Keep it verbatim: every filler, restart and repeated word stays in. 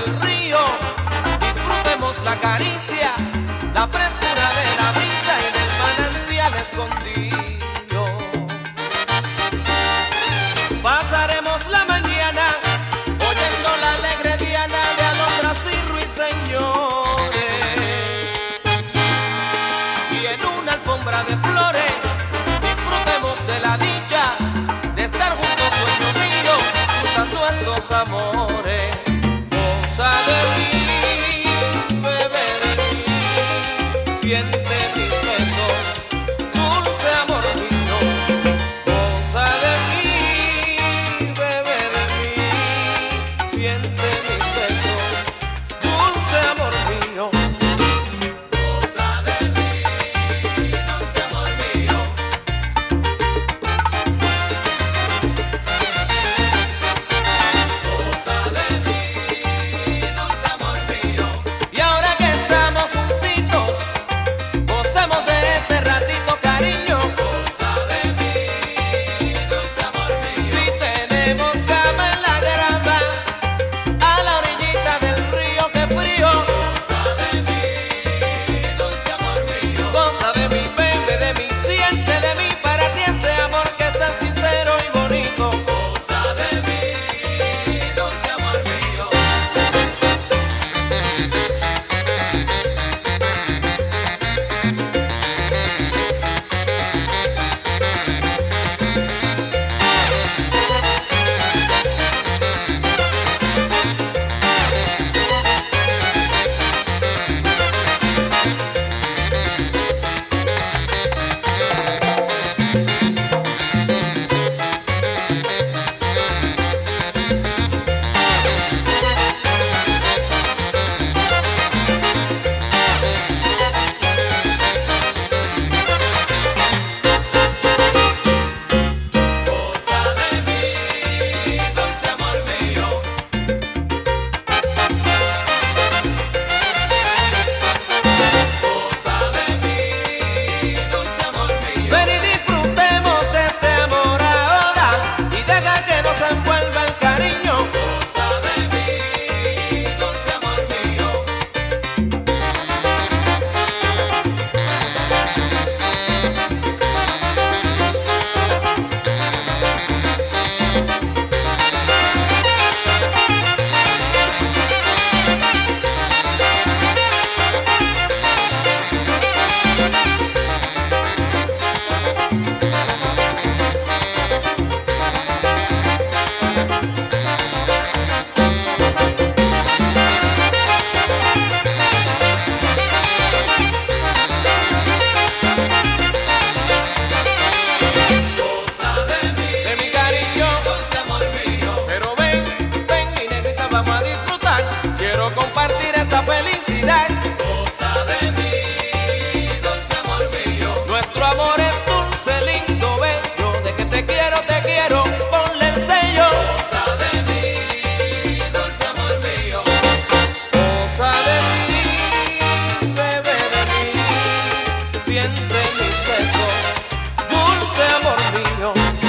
del río, disfrutemos la caricia, la frescura de la brisa y del manantial escondido. Pasaremos la mañana oyendo la alegre diana de alondras y ruiseñores, y en una alfombra de flores disfrutemos de la dicha de estar juntos, sueño mío, disfrutando estos amores. Goza de mí, bebe de mí, siente mis besos, dulce amor mío. Goza de mí, bebe de mí, siente mis besos, dulce amor mío. Goza de mí, dulce amor mío. Goza de mí, dulce amor mío. Y ahora que estamos juntitos, gocemos de este ratito, cariño. Goza de mí, dulce amor mío. Si tenemos cama en la grama, a la orillita del río, qué frío. Goza de mí, dulce amor mío. Goza de mí, bebe de mí, siente de mí, para ti este amor que es tan sincero y bonito. Goza de mí, dulce amor mío. Goza de mí, dulce amor mío. Goza de mí, dulce amor mío. Ven y disfrutemos de este amor ahora y deja que nos envuelva el cariño. Goza de mí, dulce amor mío. Goza de mí, de mi cariño, dulce amor mío. Pero ven, ven mi negrita, vamos a disfrutar. Quiero compartir esta felicidad. Goza de mí, dulce amor mío. Nuestro amor es dulce, lindo, bello. De que te quiero, te quiero, ponle el sello. Goza de mí, dulce amor mío. Goza de mí, bebe de mí, siente mis besos, dulce amor mío.